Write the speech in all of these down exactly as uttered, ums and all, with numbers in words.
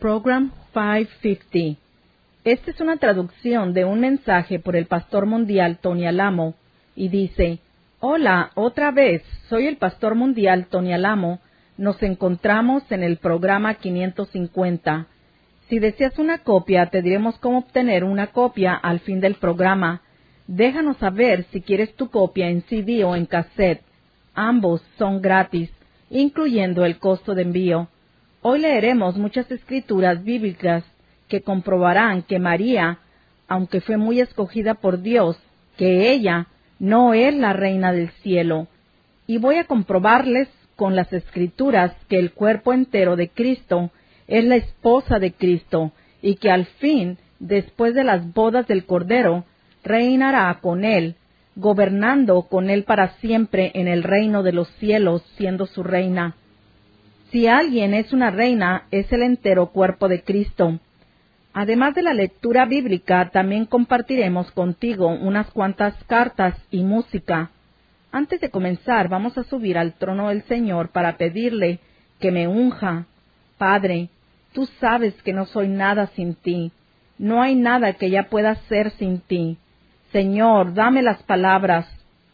Program quinientos cincuenta. Esta es una traducción de un mensaje por el pastor mundial Tony Alamo y dice: Hola, otra vez, soy el pastor mundial Tony Alamo. Nos encontramos en el programa quinientos cincuenta. Si deseas una copia, te diremos cómo obtener una copia al fin del programa. Déjanos saber si quieres tu copia en C D o en cassette. Ambos son gratis, incluyendo el costo de envío. Hoy leeremos muchas escrituras bíblicas que comprobarán que María, aunque fue muy escogida por Dios, que ella no es la reina del cielo. Y voy a comprobarles con las escrituras que el cuerpo entero de Cristo es la esposa de Cristo y que al fin, después de las bodas del Cordero, reinará con él, gobernando con él para siempre en el reino de los cielos, siendo su reina. Si alguien es una reina, es el entero cuerpo de Cristo. Además de la lectura bíblica, también compartiremos contigo unas cuantas cartas y música. Antes de comenzar, vamos a subir al trono del Señor para pedirle que me unja. Padre, tú sabes que no soy nada sin ti. No hay nada que ya pueda hacer sin ti. Señor, dame las palabras.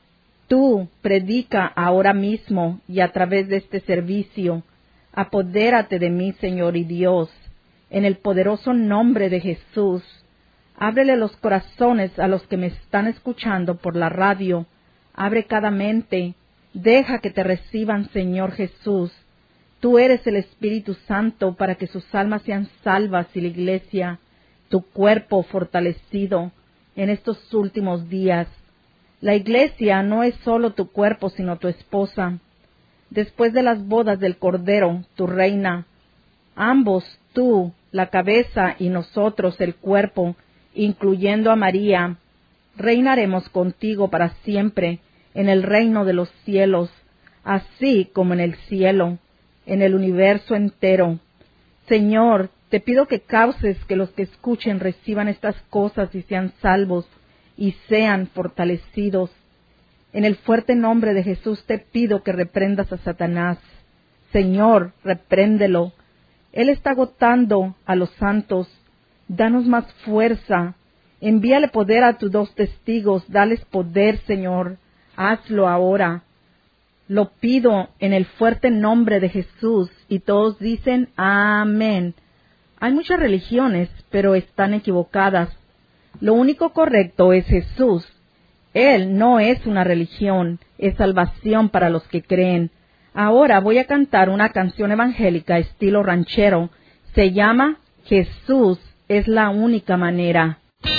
Tú predica ahora mismo y a través de este servicio. Apodérate de mí, Señor y Dios, en el poderoso nombre de Jesús. Ábrele los corazones a los que me están escuchando por la radio. Abre cada mente. Deja que te reciban, Señor Jesús. Tú eres el Espíritu Santo para que sus almas sean salvas y la iglesia, tu cuerpo fortalecido en estos últimos días. La iglesia no es solo tu cuerpo, sino tu esposa. Después de las bodas del Cordero, tu reina, ambos, tú, la cabeza, y nosotros, el cuerpo, incluyendo a María, reinaremos contigo para siempre en el reino de los cielos, así como en el cielo, en el universo entero. Señor, te pido que causes que los que escuchen reciban estas cosas y sean salvos y sean fortalecidos. En el fuerte nombre de Jesús te pido que reprendas a Satanás. Señor, repréndelo. Él está agotando a los santos. Danos más fuerza. Envíale poder a tus dos testigos. Dales poder, Señor. Hazlo ahora. Lo pido en el fuerte nombre de Jesús. Y todos dicen amén. Hay muchas religiones, pero están equivocadas. Lo único correcto es Jesús. Él no es una religión, es salvación para los que creen. Ahora voy a cantar una canción evangélica estilo ranchero. Se llama Jesús es la única manera.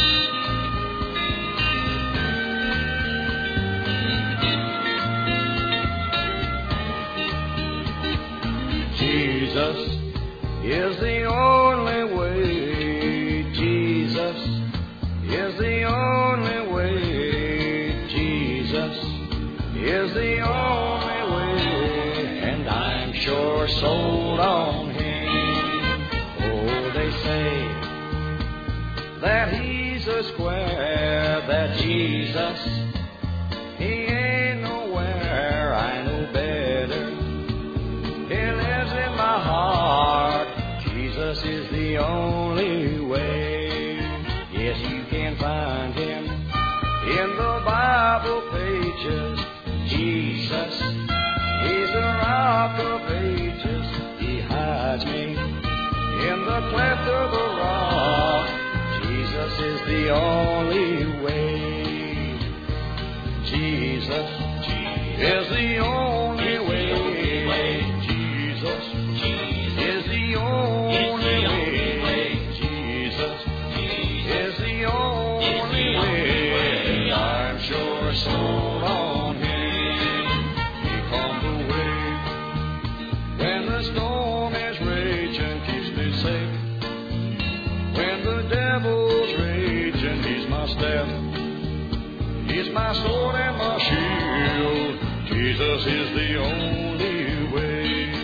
Jesus is the only way. Jesus is the only way. Jesus is the only way, and I'm sure sold on Him. Oh, they say that He's a square, that Jesus, He ain't nowhere. I know better. He lives in my heart. Jesus is the only way. Yes, you can find Him in the Bible pages. Jesus, He's the rock of ages. He hides me in the cleft of the rock. Jesus is the only way. Jesus, Jesus is the only way. Jesus, Jesus is the only way. Jesus, Jesus is the only way. I'm sure sold on Him. He comes away when the storm is raging, keeps me safe. When the devil's raging, He's my staff. He's my sword and my shield. Jesus is the only way.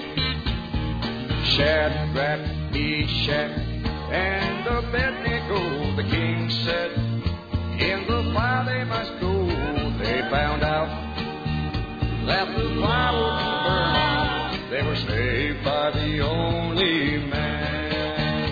Shadrach, Meshach, and Abednego, the king said, in the fire they must go. They found out that the fire would burn. They were saved by the only man.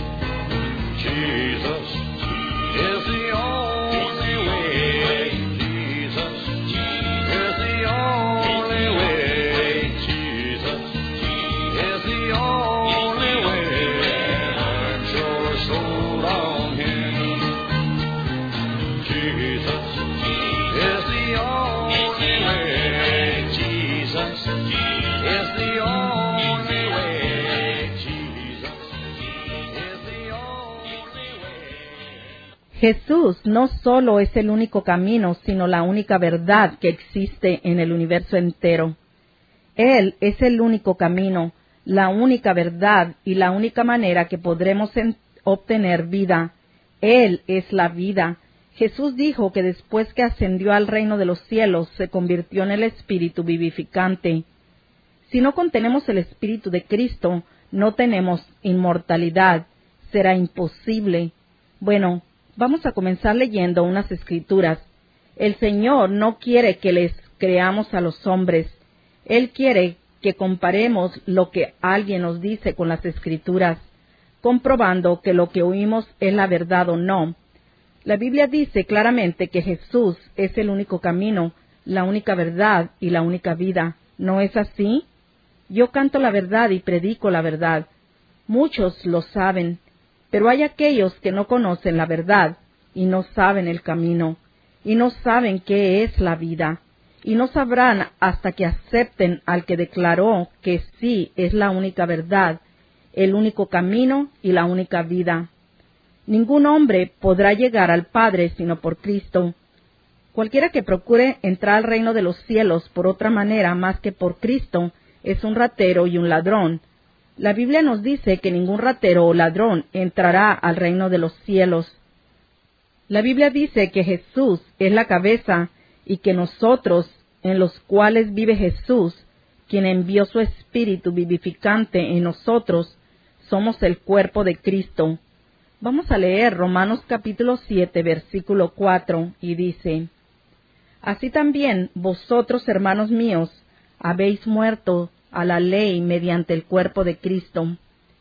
Jesús no solo es el único camino, sino la única verdad que existe en el universo entero. Él es el único camino, la única verdad y la única manera que podremos obtener vida. Él es la vida. Jesús dijo que después que ascendió al reino de los cielos, se convirtió en el Espíritu vivificante. Si no contenemos el Espíritu de Cristo, no tenemos inmortalidad. Será imposible. Bueno, vamos a comenzar leyendo unas escrituras. El Señor no quiere que les creamos a los hombres. Él quiere que comparemos lo que alguien nos dice con las escrituras, comprobando que lo que oímos es la verdad o no. La Biblia dice claramente que Jesús es el único camino, la única verdad y la única vida. ¿No es así? Yo canto la verdad y predico la verdad. Muchos lo saben, pero hay aquellos que no conocen la verdad y no saben el camino, y no saben qué es la vida, y no sabrán hasta que acepten al que declaró que sí es la única verdad, el único camino y la única vida. Ningún hombre podrá llegar al Padre sino por Cristo. Cualquiera que procure entrar al reino de los cielos por otra manera más que por Cristo es un ratero y un ladrón. La Biblia nos dice que ningún ratero o ladrón entrará al reino de los cielos. La Biblia dice que Jesús es la cabeza y que nosotros, en los cuales vive Jesús, quien envió su Espíritu vivificante en nosotros, somos el cuerpo de Cristo. Vamos a leer Romanos capítulo siete, versículo cuatro, y dice: Así también vosotros, hermanos míos, habéis muerto a la ley mediante el cuerpo de Cristo.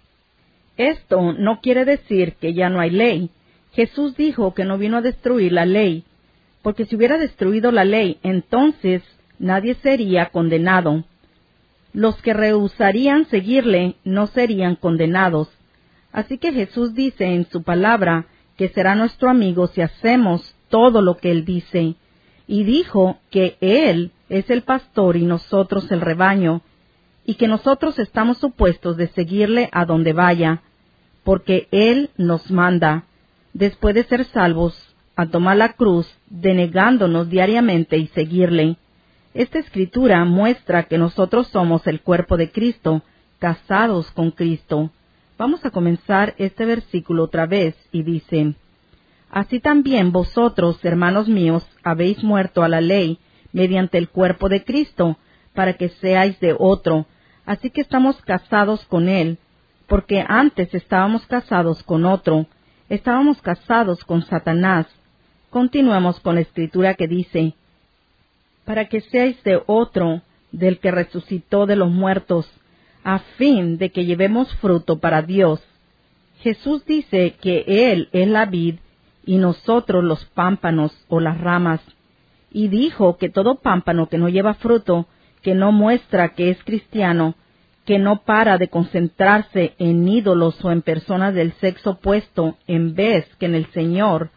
Esto no quiere decir que ya no hay ley. Jesús dijo que no vino a destruir la ley, porque si hubiera destruido la ley, entonces nadie sería condenado. Los que rehusarían seguirle no serían condenados. Así que Jesús dice en su palabra que será nuestro amigo si hacemos todo lo que Él dice. Y dijo que Él es el pastor y nosotros el rebaño, y que nosotros estamos supuestos de seguirle a donde vaya, porque Él nos manda, después de ser salvos, a tomar la cruz, denegándonos diariamente y seguirle. Esta escritura muestra que nosotros somos el cuerpo de Cristo, casados con Cristo. Vamos a comenzar este versículo otra vez, y dice: Así también vosotros, hermanos míos, habéis muerto a la ley mediante el cuerpo de Cristo, para que seáis de otro. Así que estamos casados con Él, porque antes estábamos casados con otro, estábamos casados con Satanás. Continuemos con la escritura que dice: para que seáis de otro, del que resucitó de los muertos, a fin de que llevemos fruto para Dios. Jesús dice que Él es la vid y nosotros los pámpanos o las ramas, y dijo que todo pámpano que no lleva fruto, que no muestra que es cristiano, que no para de concentrarse en ídolos o en personas del sexo opuesto en vez que en el Señor,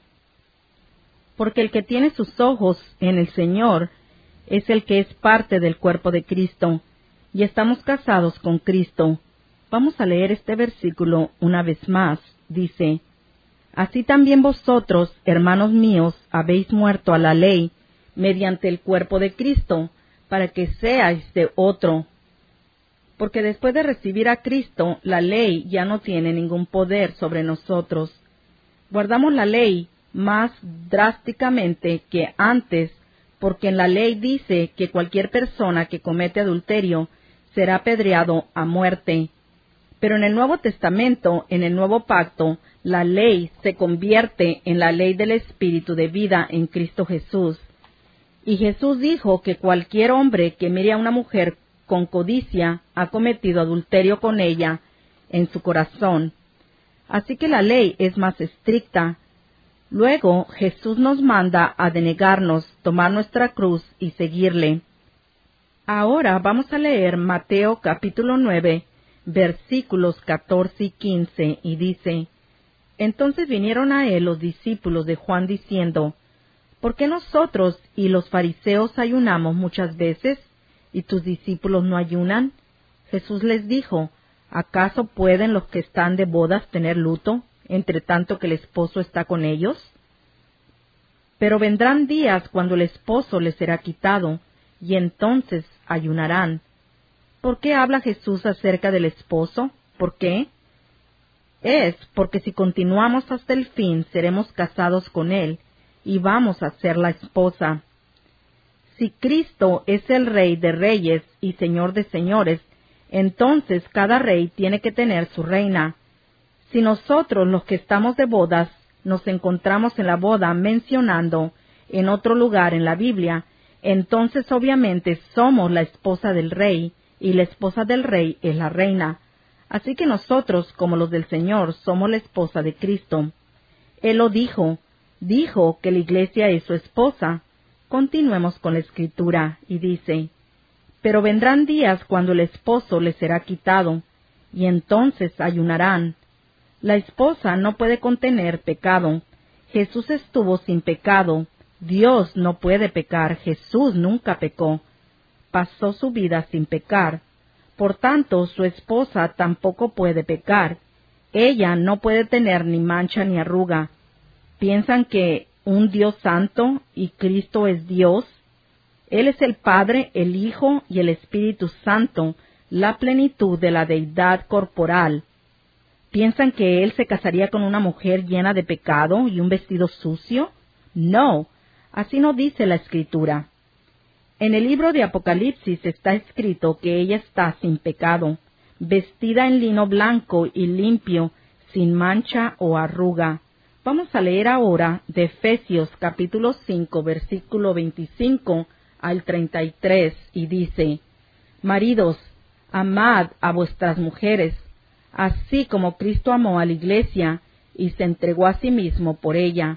porque el que tiene sus ojos en el Señor es el que es parte del cuerpo de Cristo, y estamos casados con Cristo. Vamos a leer este versículo una vez más. Dice: Así también vosotros, hermanos míos, habéis muerto a la ley mediante el cuerpo de Cristo, para que seáis de otro. Porque después de recibir a Cristo, la ley ya no tiene ningún poder sobre nosotros. Guardamos la ley más drásticamente que antes, porque en la ley dice que cualquier persona que comete adulterio será apedreado a muerte. Pero en el Nuevo Testamento, en el Nuevo Pacto, la ley se convierte en la ley del Espíritu de vida en Cristo Jesús. Y Jesús dijo que cualquier hombre que mire a una mujer con codicia ha cometido adulterio con ella en su corazón. Así que la ley es más estricta. Luego Jesús nos manda a denegarnos, tomar nuestra cruz y seguirle. Ahora vamos a leer Mateo capítulo nueve, versículos catorce y quince, y dice: Entonces vinieron a él los discípulos de Juan diciendo: ¿Por qué nosotros y los fariseos ayunamos muchas veces, y tus discípulos no ayunan? Jesús les dijo: ¿Acaso pueden los que están de bodas tener luto, entre tanto que el esposo está con ellos? Pero vendrán días cuando el esposo les será quitado, y entonces ayunarán. ¿Por qué habla Jesús acerca del esposo? ¿Por qué? Es porque si continuamos hasta el fin, seremos casados con él, y vamos a ser la esposa. Si Cristo es el Rey de reyes y Señor de señores, entonces cada rey tiene que tener su reina. Si nosotros, los que estamos de bodas, nos encontramos en la boda mencionando en otro lugar en la Biblia, entonces obviamente somos la esposa del rey, y la esposa del rey es la reina. Así que nosotros, como los del Señor, somos la esposa de Cristo. Él lo dijo, dijo que la iglesia es su esposa. Continuemos con la escritura, y dice, pero vendrán días cuando el esposo les será quitado, y entonces ayunarán. La esposa no puede contener pecado. Jesús estuvo sin pecado. Dios no puede pecar. Jesús nunca pecó. Pasó su vida sin pecar. Por tanto, su esposa tampoco puede pecar. Ella no puede tener ni mancha ni arruga. ¿Piensan que un Dios santo y Cristo es Dios? Él es el Padre, el Hijo y el Espíritu Santo, la plenitud de la deidad corporal. ¿Piensan que Él se casaría con una mujer llena de pecado y un vestido sucio? No, así no dice la Escritura. En el libro de Apocalipsis está escrito que ella está sin pecado, vestida en lino blanco y limpio, sin mancha o arruga. Vamos a leer ahora de Efesios capítulo cinco, versículo veinticinco al treinta y tres, y dice, maridos, amad a vuestras mujeres, así como Cristo amó a la iglesia y se entregó a sí mismo por ella.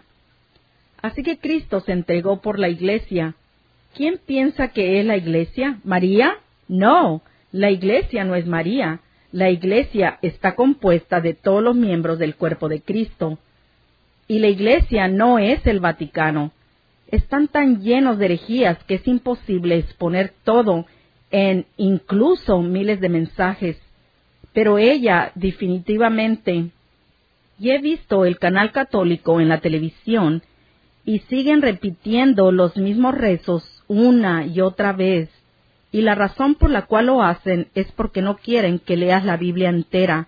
Así que Cristo se entregó por la iglesia. ¿Quién piensa que es la iglesia? ¿María? No, la iglesia no es María. La iglesia está compuesta de todos los miembros del cuerpo de Cristo. Y la iglesia no es el Vaticano. Están tan llenos de herejías que es imposible exponer todo en incluso miles de mensajes. Pero ella definitivamente... Y he visto el canal católico en la televisión y siguen repitiendo los mismos rezos una y otra vez. Y la razón por la cual lo hacen es porque no quieren que leas la Biblia entera.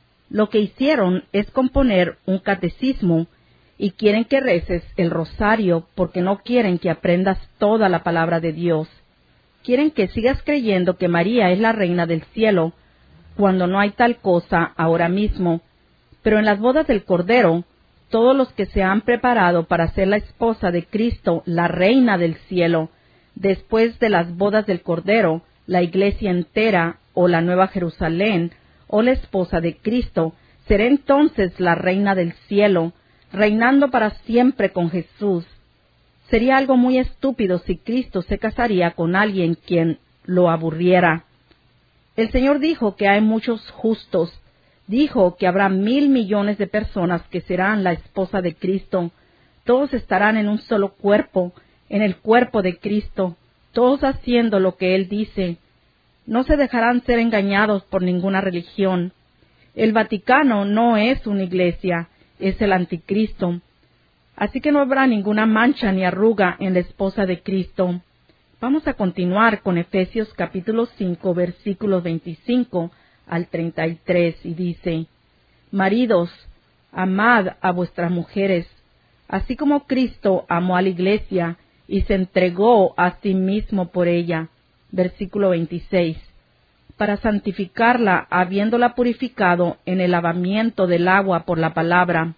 Lo que hicieron es componer un catecismo y quieren que reces el rosario porque no quieren que aprendas toda la palabra de Dios. Quieren que sigas creyendo que María es la reina del cielo, cuando no hay tal cosa ahora mismo. Pero en las bodas del Cordero, todos los que se han preparado para ser la esposa de Cristo, la reina del cielo, después de las bodas del Cordero, la iglesia entera, o la Nueva Jerusalén, o la esposa de Cristo, será entonces la reina del cielo, reinando para siempre con Jesús. Sería algo muy estúpido si Cristo se casaría con alguien quien lo aburriera. El Señor dijo que hay muchos justos. Dijo que habrá mil millones de personas que serán la esposa de Cristo. Todos estarán en un solo cuerpo, en el cuerpo de Cristo, todos haciendo lo que Él dice. No se dejarán ser engañados por ninguna religión. El Vaticano no es una iglesia, es el anticristo. Así que no habrá ninguna mancha ni arruga en la esposa de Cristo. Vamos a continuar con Efesios capítulo cinco, versículos veinticinco al treinta y tres, y dice, maridos, amad a vuestras mujeres, así como Cristo amó a la iglesia y se entregó a sí mismo por ella. Versículo veintiséis, para santificarla, habiéndola purificado en el lavamiento del agua por la palabra.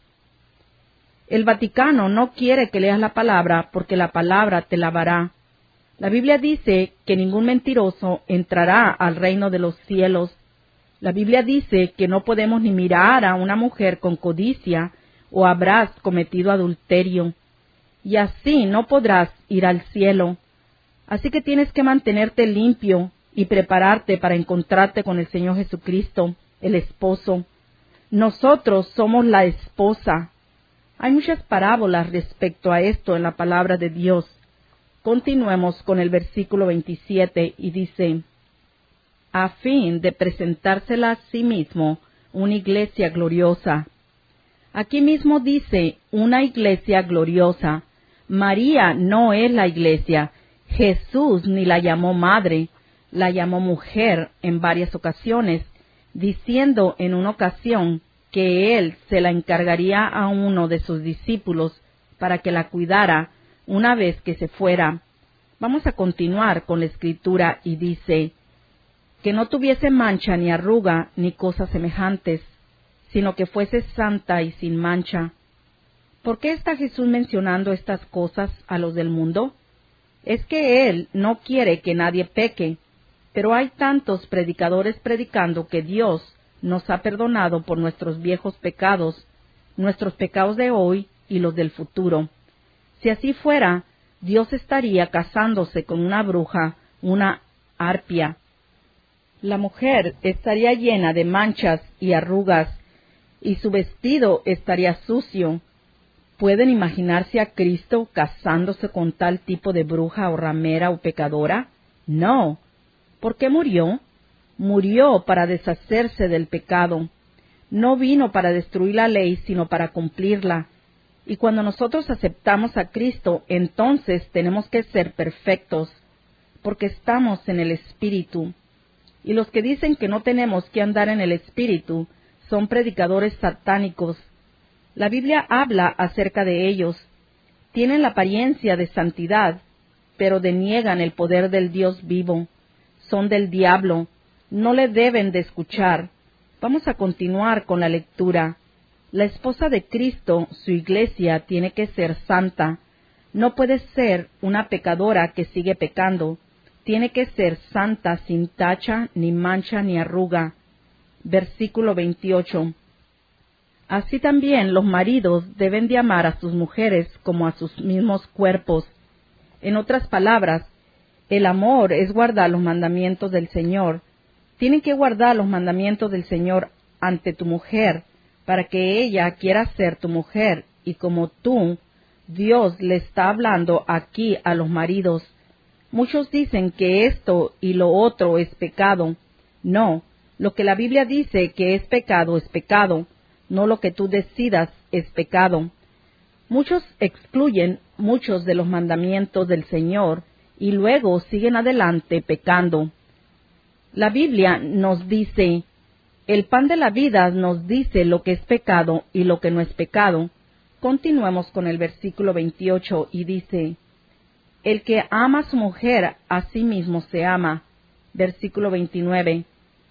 El Vaticano no quiere que leas la palabra porque la palabra te lavará. La Biblia dice que ningún mentiroso entrará al reino de los cielos. La Biblia dice que no podemos ni mirar a una mujer con codicia o habrás cometido adulterio. Y así no podrás ir al cielo. Así que tienes que mantenerte limpio y prepararte para encontrarte con el Señor Jesucristo, el esposo. Nosotros somos la esposa. Hay muchas parábolas respecto a esto en la palabra de Dios. Continuemos con el versículo veintisiete y dice, a fin de presentársela a sí mismo una iglesia gloriosa, Aquí mismo dice una iglesia gloriosa. María no es la iglesia. Jesús ni la llamó madre, la llamó mujer en varias ocasiones, diciendo en una ocasión que él se la encargaría a uno de sus discípulos para que la cuidara una vez que se fuera. Vamos a continuar con la escritura y dice, que no tuviese mancha ni arruga ni cosas semejantes, sino que fuese santa y sin mancha. ¿Por qué está Jesús mencionando estas cosas a los del mundo? Es que Él no quiere que nadie peque, pero hay tantos predicadores predicando que Dios nos ha perdonado por nuestros viejos pecados, nuestros pecados de hoy y los del futuro. Si así fuera, Dios estaría casándose con una bruja, una harpia. La mujer estaría llena de manchas y arrugas, y su vestido estaría sucio. ¿Pueden imaginarse a Cristo casándose con tal tipo de bruja o ramera o pecadora? No. ¿Por qué murió? Murió para deshacerse del pecado. No vino para destruir la ley, sino para cumplirla. Y cuando nosotros aceptamos a Cristo, entonces tenemos que ser perfectos, porque estamos en el Espíritu. Y los que dicen que no tenemos que andar en el Espíritu son predicadores satánicos. La Biblia habla acerca de ellos. Tienen la apariencia de santidad, pero deniegan el poder del Dios vivo. Son del diablo. No le deben de escuchar. Vamos a continuar con la lectura. La esposa de Cristo, su iglesia, tiene que ser santa. No puede ser una pecadora que sigue pecando. Tiene que ser santa, sin tacha, ni mancha, ni arruga. Versículo veintiocho. Así también los maridos deben de amar a sus mujeres como a sus mismos cuerpos. En otras palabras, el amor es guardar los mandamientos del Señor. Tienen que guardar los mandamientos del Señor ante tu mujer, para que ella quiera ser tu mujer, y como tú, Dios le está hablando aquí a los maridos. Muchos dicen que esto y lo otro es pecado. No, lo que la Biblia dice que es pecado es pecado, no lo que tú decidas es pecado. Muchos excluyen muchos de los mandamientos del Señor y luego siguen adelante pecando. La Biblia nos dice, el pan de la vida nos dice lo que es pecado y lo que no es pecado. Continuemos con el versículo veintiocho y dice, el que ama a su mujer, a sí mismo se ama. Versículo veintinueve.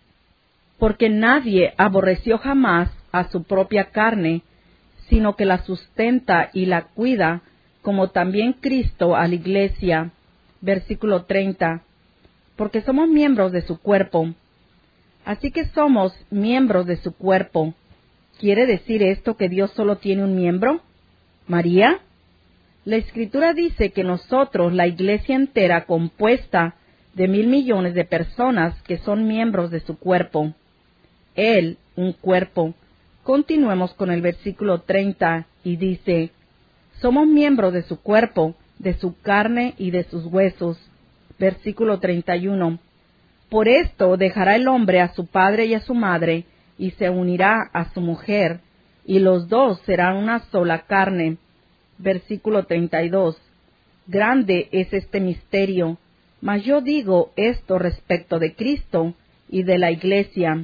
Porque nadie aborreció jamás a su propia carne, sino que la sustenta y la cuida, como también Cristo a la iglesia. Versículo treinta. Porque somos miembros de su cuerpo. Así que somos miembros de su cuerpo. ¿Quiere decir esto que Dios solo tiene un miembro? ¿María? La Escritura dice que nosotros, la iglesia entera compuesta de mil millones de personas que son miembros de su cuerpo. Él, un cuerpo. Continuemos con el versículo treinta y dice, somos miembros de su cuerpo, de su carne y de sus huesos. Versículo treinta y uno. Por esto dejará el hombre a su padre y a su madre, y se unirá a su mujer, y los dos serán una sola carne. Versículo treinta y dos. Grande es este misterio, mas yo digo esto respecto de Cristo y de la iglesia.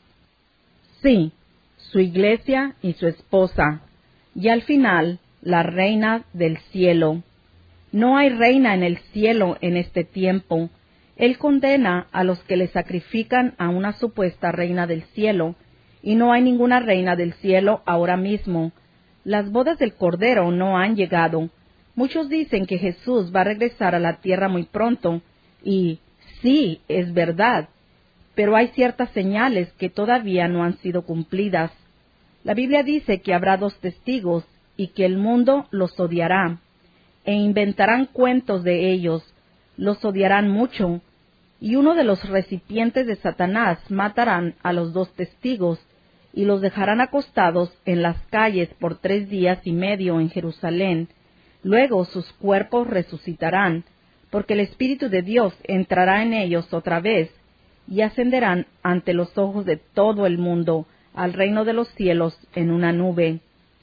Sí, su iglesia y su esposa, y al final, la reina del cielo. No hay reina en el cielo en este tiempo. Él condena a los que le sacrifican a una supuesta reina del cielo, y no hay ninguna reina del cielo ahora mismo. Las bodas del Cordero no han llegado. Muchos dicen que Jesús va a regresar a la tierra muy pronto, y sí, es verdad, pero hay ciertas señales que todavía no han sido cumplidas. La Biblia dice que habrá dos testigos, y que el mundo los odiará, e inventarán cuentos de ellos, los odiarán mucho, y uno de los recipientes de Satanás matarán a los dos testigos, y los dejarán acostados en las calles por tres días y medio en Jerusalén. Luego sus cuerpos resucitarán, porque el Espíritu de Dios entrará en ellos otra vez, y ascenderán ante los ojos de todo el mundo al reino de los cielos en una nube.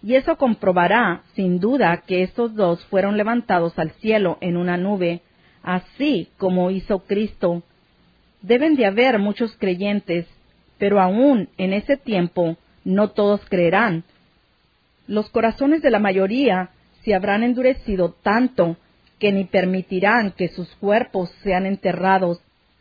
Y eso comprobará, sin duda, que estos dos fueron levantados al cielo en una nube, así como hizo Cristo. Deben de haber muchos creyentes, pero aún en ese tiempo no todos creerán. Los corazones de la mayoría se habrán endurecido tanto que ni permitirán que sus cuerpos sean enterrados.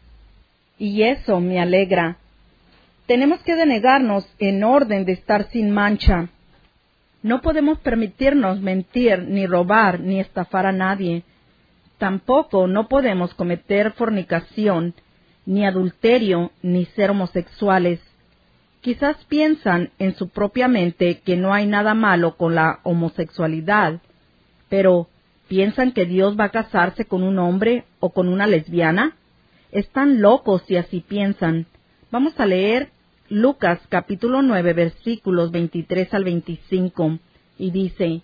Y eso me alegra. Tenemos que denegarnos en orden de estar sin mancha. No podemos permitirnos mentir, ni robar, ni estafar a nadie. Tampoco no podemos cometer fornicación, ni adulterio, ni ser homosexuales. Quizás piensan en su propia mente que no hay nada malo con la homosexualidad, pero ¿piensan que Dios va a casarse con un hombre o con una lesbiana? Están locos si así piensan. Vamos a leer Lucas capítulo nueve versículos veintitrés al veinticinco, y dice: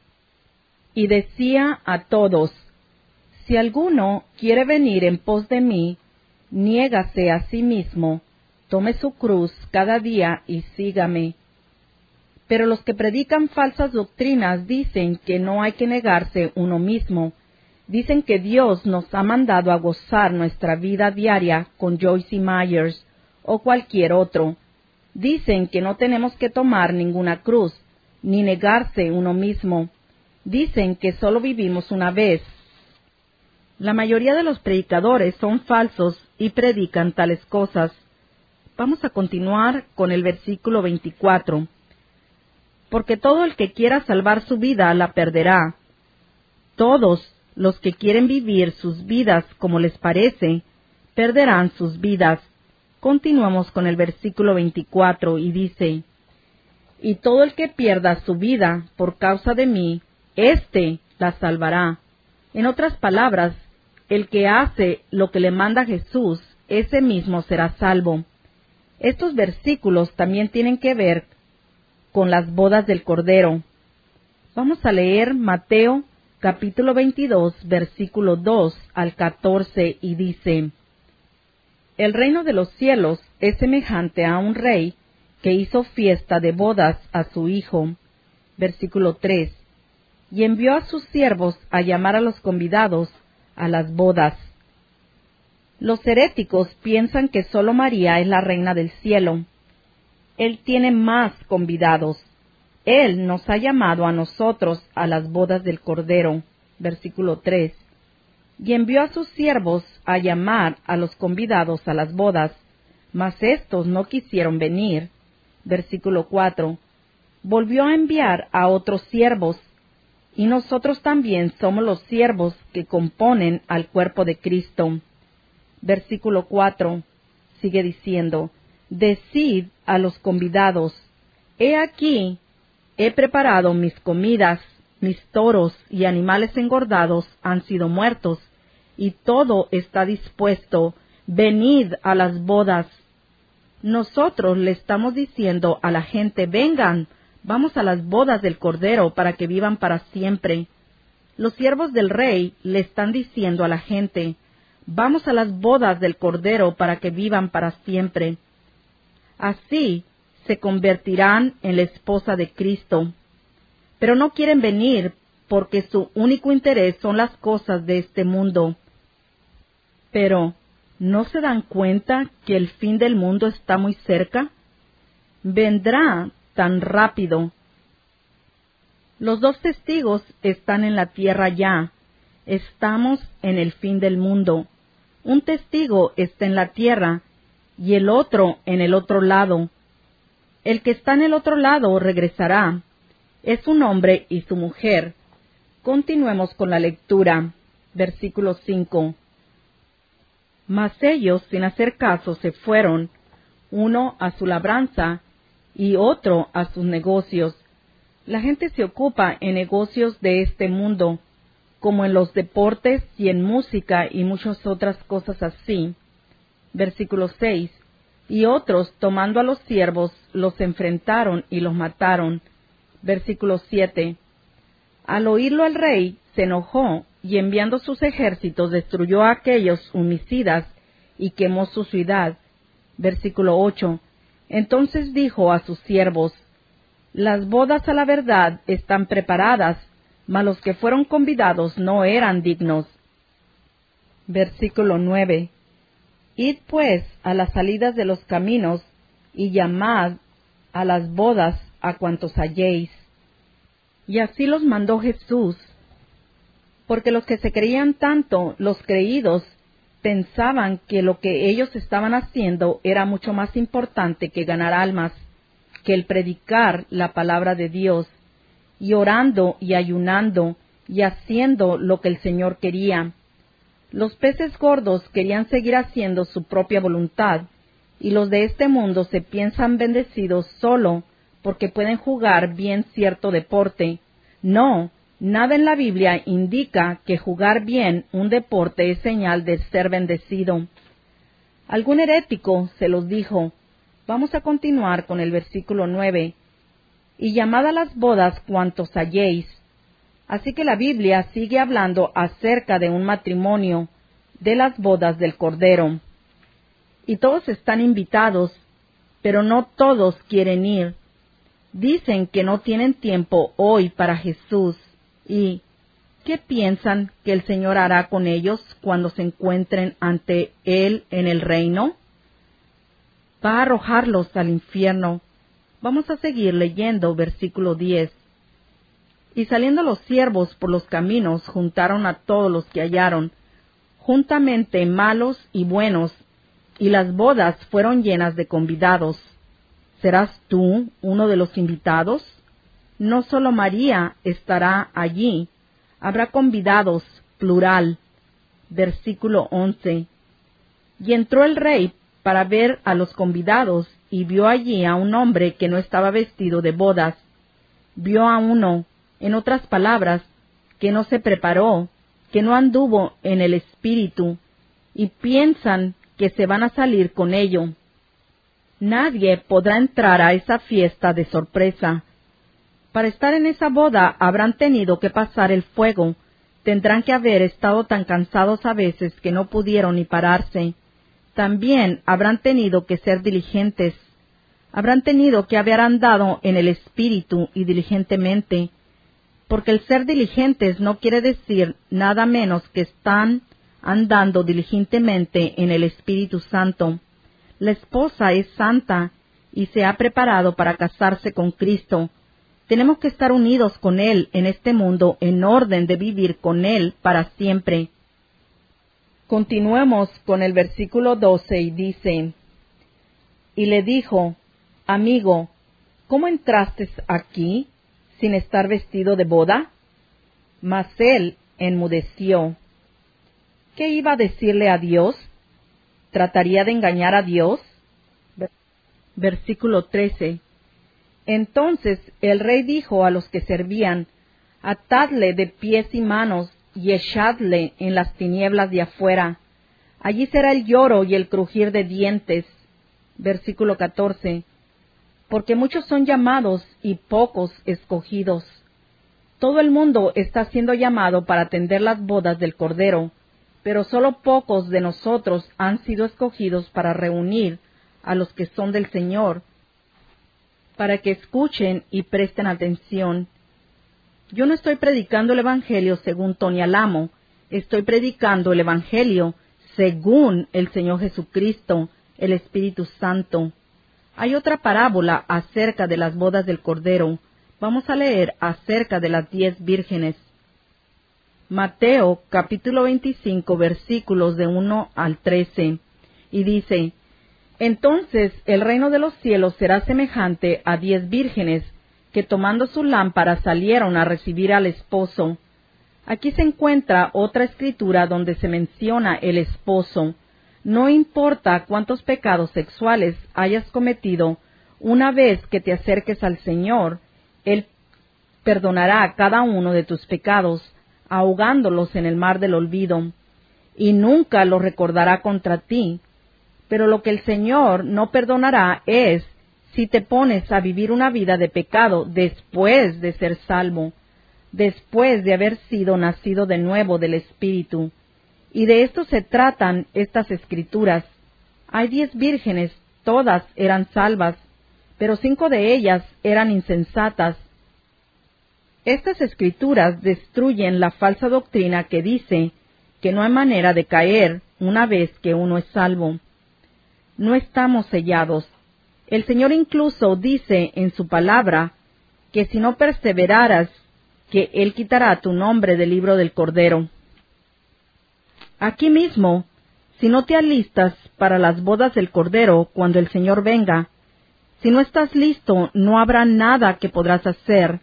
Y decía a todos: Si alguno quiere venir en pos de mí, niégase a sí mismo, tome su cruz cada día y sígame. Pero los que predican falsas doctrinas dicen que no hay que negarse uno mismo. Dicen que Dios nos ha mandado a gozar nuestra vida diaria con Joyce Myers o cualquier otro. Dicen que no tenemos que tomar ninguna cruz, ni negarse uno mismo. Dicen que solo vivimos una vez. La mayoría de los predicadores son falsos y predican tales cosas. Vamos a continuar con el versículo veinticuatro. Porque todo el que quiera salvar su vida la perderá. Todos los que quieren vivir sus vidas como les parece, perderán sus vidas. Continuamos con el versículo veinticuatro y dice: Y todo el que pierda su vida por causa de mí, éste la salvará. En otras palabras, el que hace lo que le manda Jesús, ese mismo será salvo. Estos versículos también tienen que ver con las bodas del Cordero. Vamos a leer Mateo capítulo veintidós, versículo dos al catorce, y dice: El reino de los cielos es semejante a un rey que hizo fiesta de bodas a su hijo. Versículo tres. Y envió a sus siervos a llamar a los convidados a las bodas. Los heréticos piensan que sólo María es la reina del cielo. Él tiene más convidados. Él nos ha llamado a nosotros a las bodas del Cordero. Versículo tres. Y envió a sus siervos a llamar a los convidados a las bodas, mas éstos no quisieron venir. Versículo cuatro. Volvió a enviar a otros siervos, y nosotros también somos los siervos que componen al cuerpo de Cristo. Versículo cuatro. Sigue diciendo: Decid a los convidados: He aquí, he preparado mis comidas, mis toros y animales engordados han sido muertos, y todo está dispuesto, venid a las bodas. Nosotros le estamos diciendo a la gente: vengan, vamos a las bodas del Cordero para que vivan para siempre. Los siervos del Rey le están diciendo a la gente: vamos a las bodas del Cordero para que vivan para siempre. Así se convertirán en la esposa de Cristo. Pero no quieren venir porque su único interés son las cosas de este mundo. Pero, ¿no se dan cuenta que el fin del mundo está muy cerca? Vendrá tan rápido. Los dos testigos están en la tierra ya. Estamos en el fin del mundo. Un testigo está en la tierra y el otro en el otro lado. El que está en el otro lado regresará. Es un hombre y su mujer. Continuemos con la lectura. Versículo cinco. Mas ellos, sin hacer caso, se fueron, uno a su labranza y otro a sus negocios. La gente se ocupa en negocios de este mundo, como en los deportes y en música y muchas otras cosas así. Versículo seis. Y otros, tomando a los siervos, los enfrentaron y los mataron. Versículo siete. Al oírlo el rey se enojó y enviando sus ejércitos destruyó a aquellos homicidas y quemó su ciudad. Versículo ocho. Entonces dijo a sus siervos: Las bodas a la verdad están preparadas, mas los que fueron convidados no eran dignos. Versículo nueve. Id pues a las salidas de los caminos, y llamad a las bodas a cuantos halléis. Y así los mandó Jesús, porque los que se creían tanto, los creídos, pensaban que lo que ellos estaban haciendo era mucho más importante que ganar almas, que el predicar la palabra de Dios, y orando y ayunando, y haciendo lo que el Señor quería. Los peces gordos querían seguir haciendo su propia voluntad, y los de este mundo se piensan bendecidos solo porque pueden jugar bien cierto deporte. No, nada en la Biblia indica que jugar bien un deporte es señal de ser bendecido. Algún herético se los dijo. Vamos a continuar con el versículo nueve. Y llamad a las bodas cuantos halléis. Así que la Biblia sigue hablando acerca de un matrimonio, de las bodas del Cordero. Y todos están invitados, pero no todos quieren ir. Dicen que no tienen tiempo hoy para Jesús. ¿Y qué piensan que el Señor hará con ellos cuando se encuentren ante Él en el reino? Va a arrojarlos al infierno. Vamos a seguir leyendo versículo diez. Y saliendo los siervos por los caminos, juntaron a todos los que hallaron, juntamente malos y buenos, y las bodas fueron llenas de convidados. ¿Serás tú uno de los invitados? No solo María estará allí, habrá convidados, plural. Versículo once. Y entró el rey para ver a los convidados, y vio allí a un hombre que no estaba vestido de bodas. Vio a uno, en otras palabras, que no se preparó, que no anduvo en el espíritu, y piensan que se van a salir con ello. Nadie podrá entrar a esa fiesta de sorpresa. Para estar en esa boda habrán tenido que pasar el fuego, tendrán que haber estado tan cansados a veces que no pudieron ni pararse. También habrán tenido que ser diligentes, habrán tenido que haber andado en el espíritu y diligentemente, porque el ser diligentes no quiere decir nada menos que están andando diligentemente en el Espíritu Santo. La esposa es santa y se ha preparado para casarse con Cristo. Tenemos que estar unidos con Él en este mundo en orden de vivir con Él para siempre. Continuemos con el versículo doce y dice, y le dijo, amigo, ¿cómo entraste aquí sin estar vestido de boda? Mas él enmudeció. ¿Qué iba a decirle a Dios? ¿Trataría de engañar a Dios? Versículo trece. Entonces el rey dijo a los que servían, atadle de pies y manos y echadle en las tinieblas de afuera. Allí será el lloro y el crujir de dientes. Versículo catorce. Porque muchos son llamados y pocos escogidos. Todo el mundo está siendo llamado para atender las bodas del Cordero, pero solo pocos de nosotros han sido escogidos para reunir a los que son del Señor, para que escuchen y presten atención. Yo no estoy predicando el Evangelio según Tony Alamo, estoy predicando el Evangelio según el Señor Jesucristo, el Espíritu Santo. Hay otra parábola acerca de las bodas del Cordero. Vamos a leer acerca de las diez vírgenes. Mateo capítulo veinticinco versículos de uno al trece. Y dice, entonces el reino de los cielos será semejante a diez vírgenes que tomando su lámpara salieron a recibir al esposo. Aquí se encuentra otra escritura donde se menciona el esposo. No importa cuántos pecados sexuales hayas cometido, una vez que te acerques al Señor, Él perdonará cada uno de tus pecados, ahogándolos en el mar del olvido, y nunca los recordará contra ti. Pero lo que el Señor no perdonará es si te pones a vivir una vida de pecado después de ser salvo, después de haber sido nacido de nuevo del Espíritu. Y de esto se tratan estas escrituras. Hay diez vírgenes, todas eran salvas, pero cinco de ellas eran insensatas. Estas escrituras destruyen la falsa doctrina que dice que no hay manera de caer una vez que uno es salvo. No estamos sellados. El Señor incluso dice en su palabra que si no perseveraras, que Él quitará tu nombre del libro del Cordero. Aquí mismo, si no te alistas para las bodas del Cordero cuando el Señor venga, si no estás listo, no habrá nada que podrás hacer.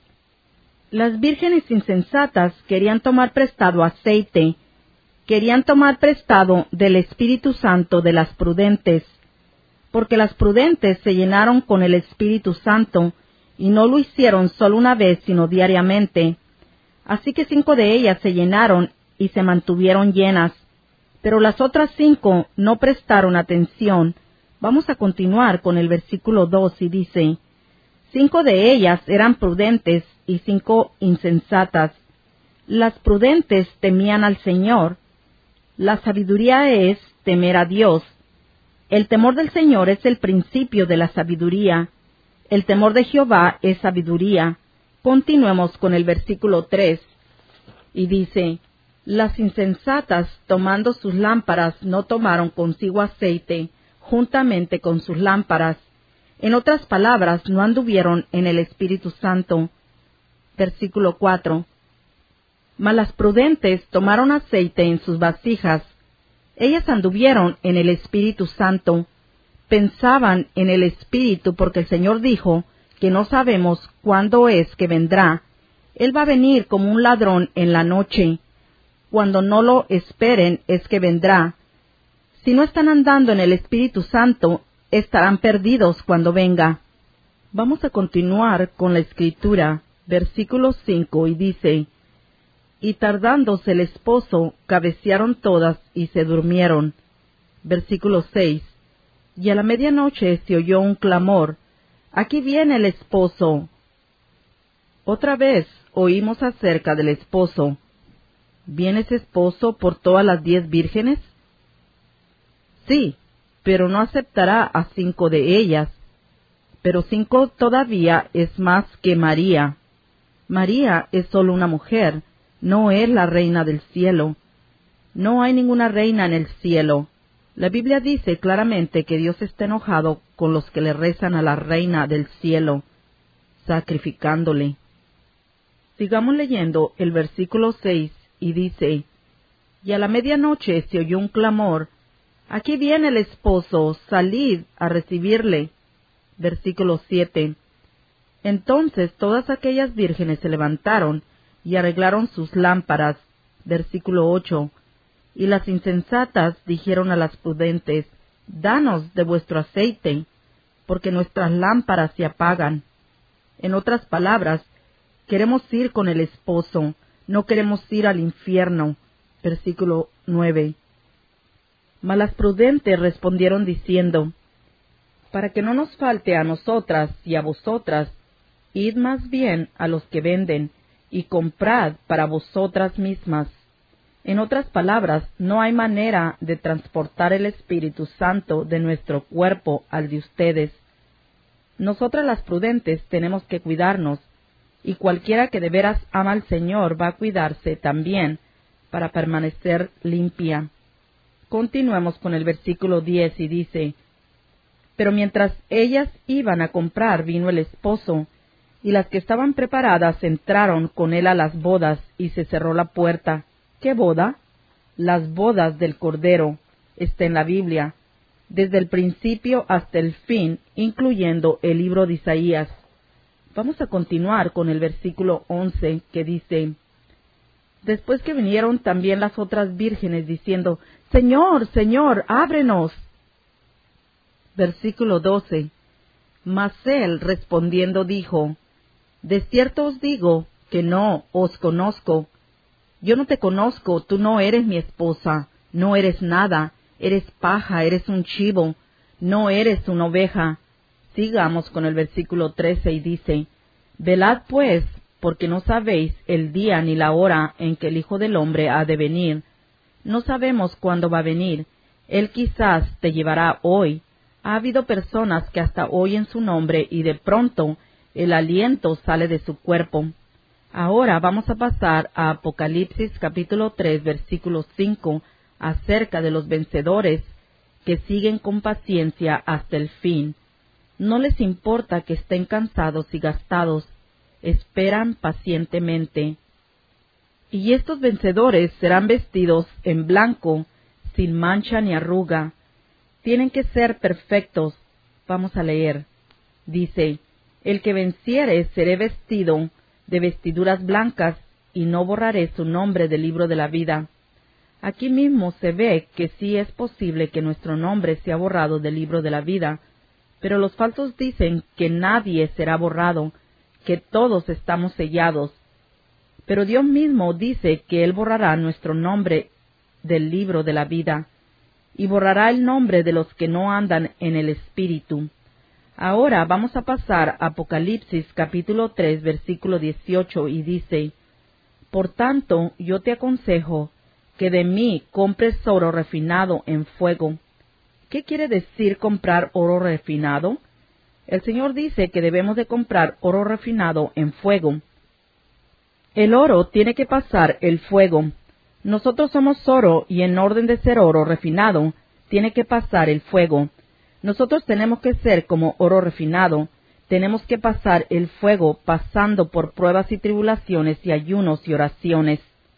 Las vírgenes insensatas querían tomar prestado aceite, querían tomar prestado del Espíritu Santo de las prudentes, porque las prudentes se llenaron con el Espíritu Santo, y no lo hicieron solo una vez, sino diariamente. Así que cinco de ellas se llenaron y se mantuvieron llenas, pero las otras cinco no prestaron atención. Vamos a continuar con el versículo dos y dice, cinco de ellas eran prudentes y cinco insensatas. Las prudentes temían al Señor. La sabiduría es temer a Dios. El temor del Señor es el principio de la sabiduría. El temor de Jehová es sabiduría. Continuemos con el versículo tres. Y dice, las insensatas, tomando sus lámparas, no tomaron consigo aceite, juntamente con sus lámparas. En otras palabras, no anduvieron en el Espíritu Santo. Versículo cuatro. Mas las prudentes tomaron aceite en sus vasijas. Ellas anduvieron en el Espíritu Santo. Pensaban en el Espíritu porque el Señor dijo que no sabemos cuándo es que vendrá. Él va a venir como un ladrón en la noche. Cuando no lo esperen es que vendrá. Si no están andando en el Espíritu Santo, estarán perdidos cuando venga. Vamos a continuar con la escritura, versículo cinco, y dice, y tardándose el esposo, cabecearon todas y se durmieron. Versículo seis, y a la medianoche se oyó un clamor, aquí viene el esposo. Otra vez oímos acerca del esposo. ¿Viene ese esposo por todas las diez vírgenes? Sí, pero no aceptará a cinco de ellas. Pero cinco todavía es más que María. María es solo una mujer, no es la reina del cielo. No hay ninguna reina en el cielo. La Biblia dice claramente que Dios está enojado con los que le rezan a la reina del cielo, sacrificándole. Sigamos leyendo el versículo seis, y dice, y a la medianoche se oyó un clamor, aquí viene el esposo, salid a recibirle. Versículo siete. Entonces todas aquellas vírgenes se levantaron y arreglaron sus lámparas. Versículo ocho. Y las insensatas dijeron a las prudentes, danos de vuestro aceite, porque nuestras lámparas se apagan. En otras palabras, queremos ir con el esposo, no queremos ir al infierno. Versículo nueve. Mas las prudentes respondieron diciendo, para que no nos falte a nosotras y a vosotras, id más bien a los que venden, y comprad para vosotras mismas. En otras palabras, no hay manera de transportar el Espíritu Santo de nuestro cuerpo al de ustedes. Nosotras las prudentes tenemos que cuidarnos, y cualquiera que de veras ama al Señor va a cuidarse también para permanecer limpia. Continuemos con el versículo diez y dice, pero mientras ellas iban a comprar vino el esposo, y las que estaban preparadas entraron con él a las bodas, y se cerró la puerta. ¿Qué boda? Las bodas del Cordero. Está en la Biblia, desde el principio hasta el fin, incluyendo el libro de Isaías. Vamos a continuar con el versículo once, que dice, después que vinieron también las otras vírgenes, diciendo, Señor, Señor, ábrenos. Versículo doce. Mas él respondiendo dijo, de cierto os digo que no os conozco. Yo no te conozco, tú no eres mi esposa, no eres nada, eres paja, eres un chivo, no eres una oveja. Sigamos con el versículo trece y dice, velad pues, porque no sabéis el día ni la hora en que el Hijo del Hombre ha de venir. No sabemos cuándo va a venir, él quizás te llevará hoy, Ha habido personas que hasta oyen su nombre y de pronto el aliento sale de su cuerpo. Ahora vamos a pasar a Apocalipsis capítulo tres, versículo cinco, acerca de los vencedores que siguen con paciencia hasta el fin. No les importa que estén cansados y gastados, esperan pacientemente. Y estos vencedores serán vestidos en blanco, sin mancha ni arruga. Tienen que ser perfectos. Vamos a leer. Dice, el que venciere seré vestido de vestiduras blancas, y no borraré su nombre del libro de la vida. Aquí mismo se ve que sí es posible que nuestro nombre sea borrado del libro de la vida, pero los falsos dicen que nadie será borrado, que todos estamos sellados. Pero Dios mismo dice que Él borrará nuestro nombre del libro de la vida, y borrará el nombre de los que no andan en el Espíritu. Ahora vamos a pasar a Apocalipsis capítulo tres, versículo dieciocho, y dice, Por tanto, yo te aconsejo que de mí compres oro refinado en fuego. ¿Qué quiere decir comprar oro refinado? El Señor dice que debemos de comprar oro refinado en fuego. El oro tiene que pasar el fuego. Nosotros somos oro y en orden de ser oro refinado, tiene que pasar el fuego. Nosotros tenemos que ser como oro refinado. Tenemos que pasar el fuego pasando por pruebas y tribulaciones y ayunos y oraciones.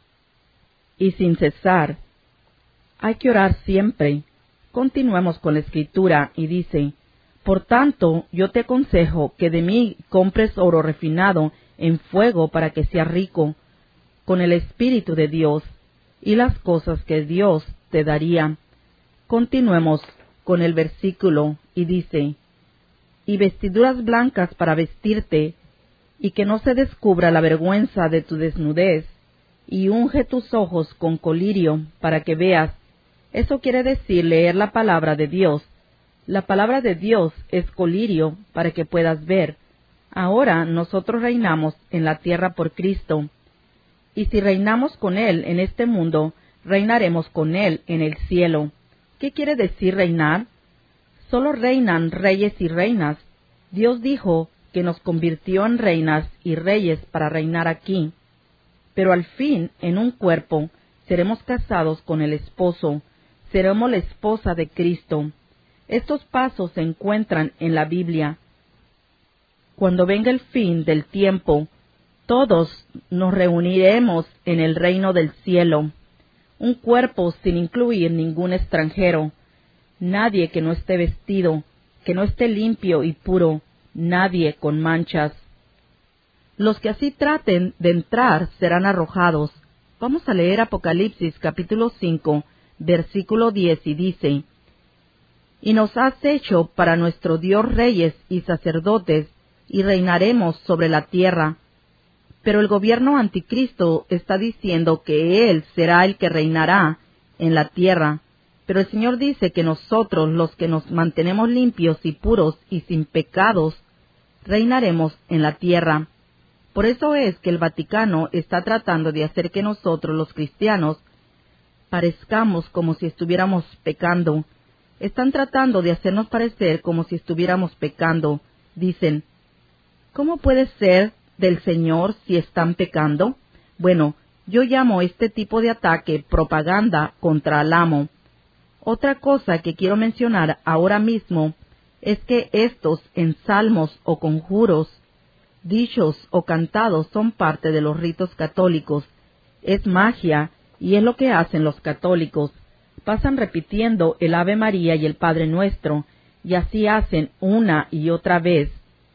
Y sin cesar. Hay que orar siempre. Continuemos con la escritura y dice, Por tanto, yo te aconsejo que de mí compres oro refinado en fuego para que seas rico, con el Espíritu de Dios, y las cosas que Dios te daría. Continuemos con el versículo y dice, Y vestiduras blancas para vestirte, y que no se descubra la vergüenza de tu desnudez, y unge tus ojos con colirio para que veas. Eso quiere decir leer la palabra de Dios. La palabra de Dios es colirio para que puedas ver. Ahora nosotros reinamos en la tierra por Cristo. Y si reinamos con Él en este mundo, reinaremos con Él en el cielo. ¿Qué quiere decir reinar? Solo reinan reyes y reinas. Dios dijo que nos convirtió en reinas y reyes para reinar aquí. Pero al fin, en un cuerpo, seremos casados con el esposo. Seremos la esposa de Cristo. Estos pasos se encuentran en la Biblia. Cuando venga el fin del tiempo, todos nos reuniremos en el reino del cielo. Un cuerpo sin incluir ningún extranjero. Nadie que no esté vestido, que no esté limpio y puro, nadie con manchas. Los que así traten de entrar serán arrojados. Vamos a leer Apocalipsis capítulo cinco, versículo diez, y dice, Y nos has hecho para nuestro Dios reyes y sacerdotes, y reinaremos sobre la tierra. Pero el gobierno anticristo está diciendo que Él será el que reinará en la tierra. Pero el Señor dice que nosotros, los que nos mantenemos limpios y puros y sin pecados, reinaremos en la tierra. Por eso es que el Vaticano está tratando de hacer que nosotros, los cristianos, parezcamos como si estuviéramos pecando. Están tratando de hacernos parecer como si estuviéramos pecando. Dicen, ¿cómo puede ser del Señor si están pecando? Bueno, yo llamo este tipo de ataque propaganda contra el amo. Otra cosa que quiero mencionar ahora mismo es que estos en salmos o conjuros, dichos o cantados son parte de los ritos católicos. Es magia y es lo que hacen los católicos. Pasan repitiendo el Ave María y el Padre Nuestro, y así hacen una y otra vez.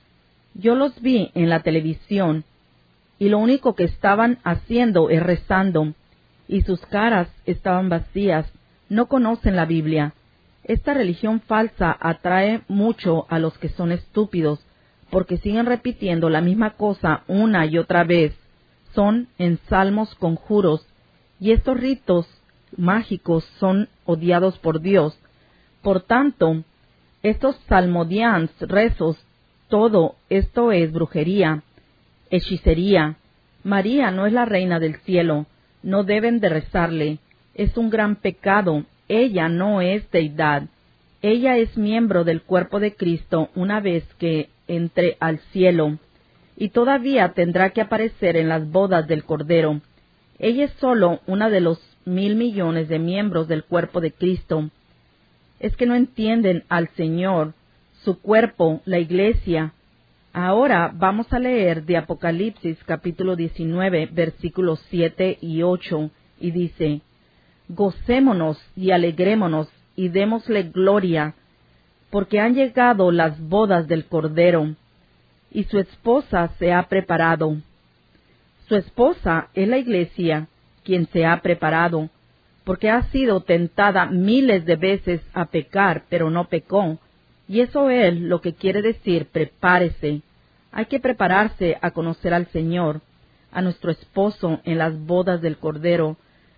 Yo los vi en la televisión, y lo único que estaban haciendo es rezando, y sus caras estaban vacías, no conocen la Biblia. Esta religión falsa atrae mucho a los que son estúpidos, porque siguen repitiendo la misma cosa una y otra vez. Son en salmos conjuros, y estos ritos mágicos son odiados por Dios. Por tanto, estos salmodians, rezos, todo esto es brujería, hechicería. María no es la reina del cielo, no deben de rezarle. Es un gran pecado, ella no es deidad. Ella es miembro del cuerpo de Cristo una vez que entre al cielo, y todavía tendrá que aparecer en las bodas del Cordero. Ella es solo una de los mil millones de miembros del cuerpo de Cristo. Es que no entienden al Señor, su cuerpo, la Iglesia. Ahora vamos a leer de Apocalipsis capítulo diecinueve, versículos siete y ocho, y dice: Gocémonos y alegrémonos y démosle gloria, porque han llegado las bodas del Cordero, y su esposa se ha preparado. Su esposa es la Iglesia, quien se ha preparado, porque ha sido tentada miles de veces a pecar, pero no pecó. Y eso es lo que quiere decir prepárese. Hay que prepararse a conocer al Señor, a nuestro esposo en las bodas del Cordero.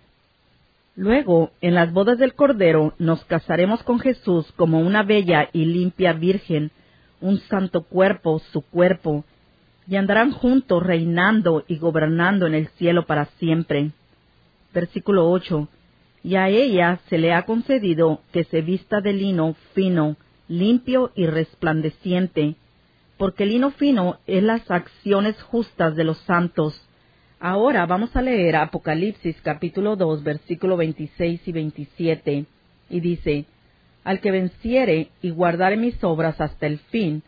Luego, en las bodas del Cordero, nos casaremos con Jesús como una bella y limpia virgen, un santo cuerpo, su cuerpo, y andarán juntos reinando y gobernando en el cielo para siempre. Versículo ocho. Y a ella se le ha concedido que se vista de lino fino, limpio y resplandeciente, porque el lino fino es las acciones justas de los santos. Ahora vamos a leer Apocalipsis capítulo dos, versículo veintiséis y veintisiete, y dice: Al que venciere y guardare mis obras hasta el fin,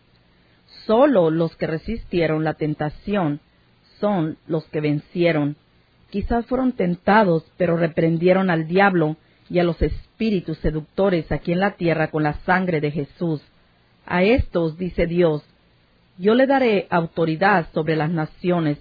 solo los que resistieron la tentación son los que vencieron. Quizás fueron tentados, pero reprendieron al diablo y a los espíritus seductores aquí en la tierra con la sangre de Jesús. A estos, dice Dios, yo le daré autoridad sobre las naciones.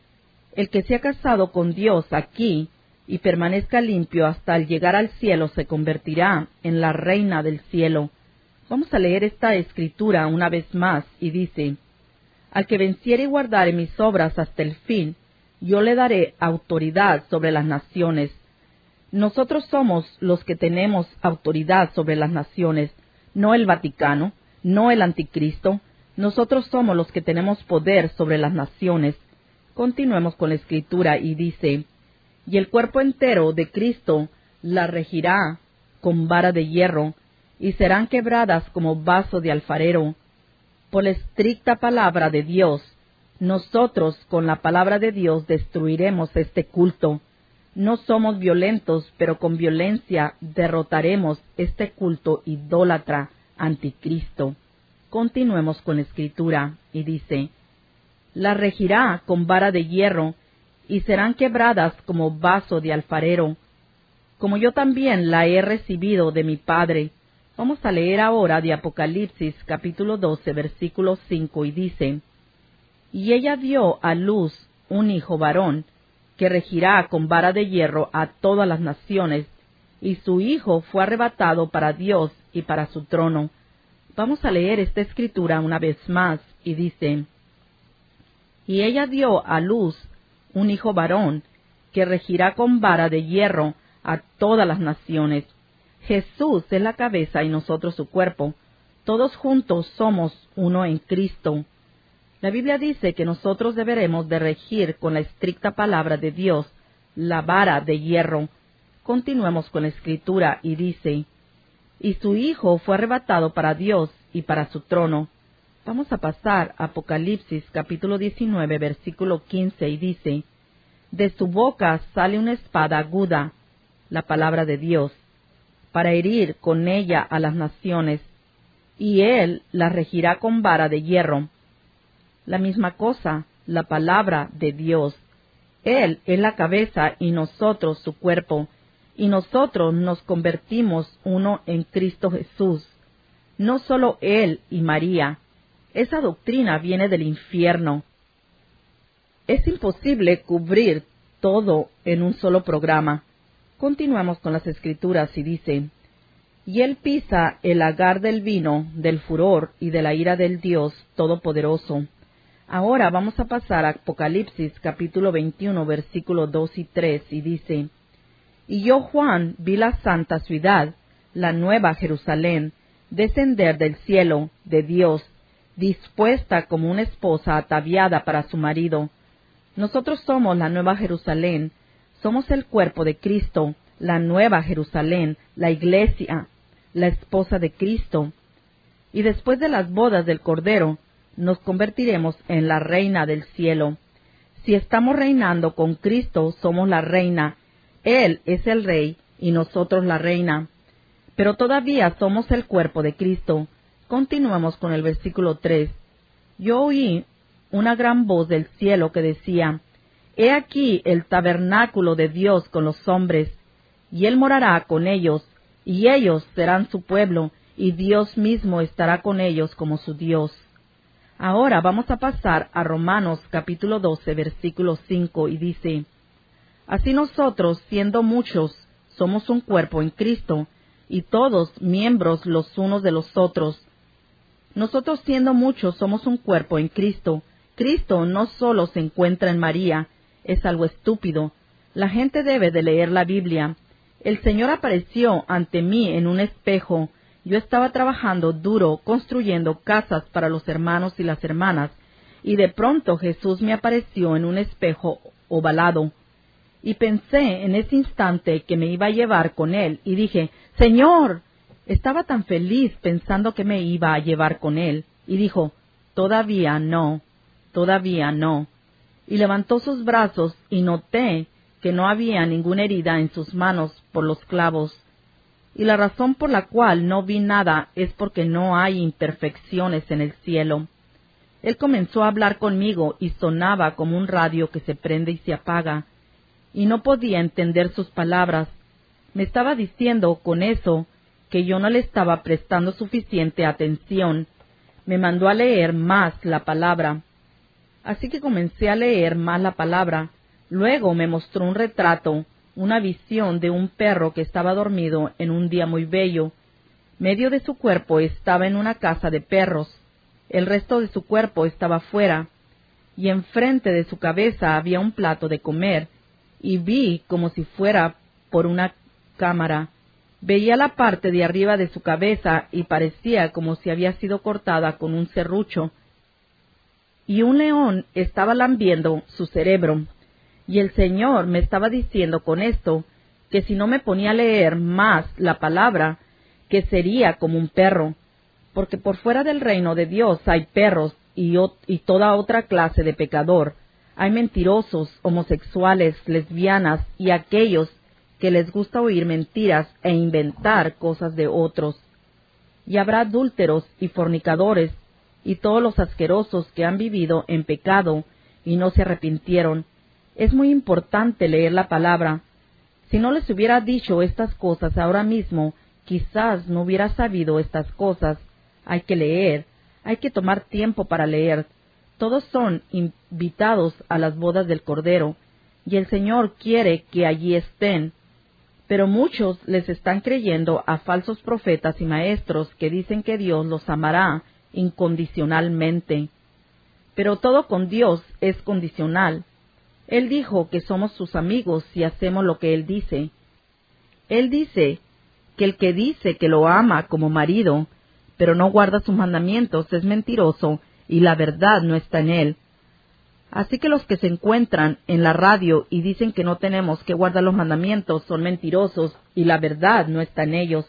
El que se ha casado con Dios aquí y permanezca limpio hasta el llegar al cielo se convertirá en la reina del cielo. Vamos a leer esta escritura una vez más y dice: Al que venciere y guardare mis obras hasta el fin, yo le daré autoridad sobre las naciones. Nosotros somos los que tenemos autoridad sobre las naciones, no el Vaticano, no el Anticristo. Nosotros somos los que tenemos poder sobre las naciones. Continuemos con la escritura y dice: Y el cuerpo entero de Cristo la regirá con vara de hierro, y serán quebradas como vaso de alfarero. Por la estricta palabra de Dios, nosotros con la palabra de Dios destruiremos este culto. No somos violentos, pero con violencia derrotaremos este culto idólatra anticristo. Continuemos con la escritura y dice: La regirá con vara de hierro, y serán quebradas como vaso de alfarero, como yo también la he recibido de mi Padre. Vamos a leer ahora de Apocalipsis capítulo doce, versículo cinco, y dice: Y ella dio a luz un hijo varón, que regirá con vara de hierro a todas las naciones, y su hijo fue arrebatado para Dios y para su trono. Vamos a leer esta escritura una vez más, y dice: Y ella dio a luz un hijo varón, que regirá con vara de hierro a todas las naciones. Jesús es la cabeza y nosotros su cuerpo. Todos juntos somos uno en Cristo. La Biblia dice que nosotros deberemos de regir con la estricta palabra de Dios, la vara de hierro. Continuemos con la escritura y dice: Y su hijo fue arrebatado para Dios y para su trono. Vamos a pasar a Apocalipsis capítulo diecinueve, versículo quince, y dice: De su boca sale una espada aguda, la palabra de Dios, para herir con ella a las naciones, y él la regirá con vara de hierro. La misma cosa, la palabra de Dios. Él es la cabeza y nosotros su cuerpo, y nosotros nos convertimos uno en Cristo Jesús. No solo él y María. Esa doctrina viene del infierno. Es imposible cubrir todo en un solo programa. Continuamos con las escrituras y dice: Y él pisa el lagar del vino, del furor y de la ira del Dios Todopoderoso. Ahora vamos a pasar a Apocalipsis capítulo veintiuno, versículos dos y tres, y dice: Y yo, Juan, vi la santa ciudad, la nueva Jerusalén, descender del cielo de Dios, dispuesta como una esposa ataviada para su marido. Nosotros somos la nueva Jerusalén, somos el cuerpo de Cristo, la nueva Jerusalén, la iglesia. la esposa de Cristo. Y después de las bodas del Cordero, nos convertiremos en la reina del cielo. Si estamos reinando con Cristo, somos la reina. Él es el rey y nosotros la reina. Pero todavía somos el cuerpo de Cristo. Continuemos con el versículo tres. Yo oí una gran voz del cielo que decía, He aquí el tabernáculo de Dios con los hombres, y Él morará con ellos, y ellos serán su pueblo, y Dios mismo estará con ellos como su Dios. Ahora vamos a pasar a Romanos capítulo doce, versículo cinco, y dice, Así nosotros, siendo muchos, somos un cuerpo en Cristo, y todos miembros los unos de los otros. Nosotros siendo muchos somos un cuerpo en Cristo. Cristo no solo se encuentra en María, es algo estúpido. La gente debe de leer la Biblia. El Señor apareció ante mí en un espejo. Yo estaba trabajando duro, construyendo casas para los hermanos y las hermanas, y de pronto Jesús me apareció en un espejo ovalado. Y pensé en ese instante que me iba a llevar con Él, y dije, ¡Señor! Estaba tan feliz pensando que me iba a llevar con Él, y dijo, todavía no, todavía no. Y levantó sus brazos, y noté que no había ninguna herida en sus manos por los clavos. Y la razón por la cual no vi nada es porque no hay imperfecciones en el cielo. Él comenzó a hablar conmigo y sonaba como un radio que se prende y se apaga, y no podía entender sus palabras. Me estaba diciendo con eso que yo no le estaba prestando suficiente atención. Me mandó a leer más la palabra. Así que comencé a leer más la palabra. Luego me mostró un retrato, una visión de un perro que estaba dormido en un día muy bello. Medio de su cuerpo estaba en una casa de perros. El resto de su cuerpo estaba fuera. Y enfrente de su cabeza había un plato de comer. Y vi como si fuera por una cámara. Veía la parte de arriba de su cabeza y parecía como si había sido cortada con un serrucho. Y un león estaba lambiendo su cerebro. Y el Señor me estaba diciendo con esto que si no me ponía a leer más la palabra, que sería como un perro, porque por fuera del reino de Dios hay perros y, y toda otra clase de pecador. Hay mentirosos, homosexuales, lesbianas y aquellos que les gusta oír mentiras e inventar cosas de otros. Y habrá adúlteros y fornicadores y todos los asquerosos que han vivido en pecado y no se arrepintieron. Es muy importante leer la palabra. Si no les hubiera dicho estas cosas ahora mismo, quizás no hubiera sabido estas cosas. Hay que leer, hay que tomar tiempo para leer. Todos son invitados a las bodas del Cordero, y el Señor quiere que allí estén. Pero muchos les están creyendo a falsos profetas y maestros que dicen que Dios los amará incondicionalmente. Pero todo con Dios es condicional. Él dijo que somos sus amigos si hacemos lo que Él dice. Él dice que el que dice que lo ama como marido, pero no guarda sus mandamientos, es mentiroso y la verdad no está en él. Así que los que se encuentran en la radio y dicen que no tenemos que guardar los mandamientos son mentirosos y la verdad no está en ellos.